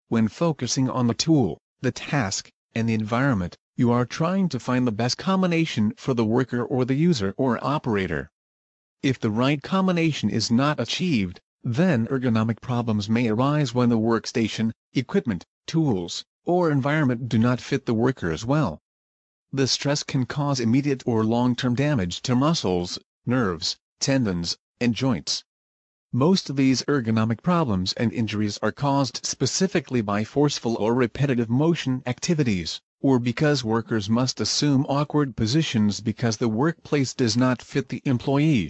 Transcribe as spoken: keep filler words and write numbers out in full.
When focusing on the tool, the task, and the environment, you are trying to find the best combination for the worker or the user or operator. If the right combination is not achieved, then ergonomic problems may arise when the workstation, equipment, tools, or environment do not fit the workers well. The stress can cause immediate or long-term damage to muscles, nerves, tendons, and joints. Most of these ergonomic problems and injuries are caused specifically by forceful or repetitive motion activities, or because workers must assume awkward positions because the workplace does not fit the employee.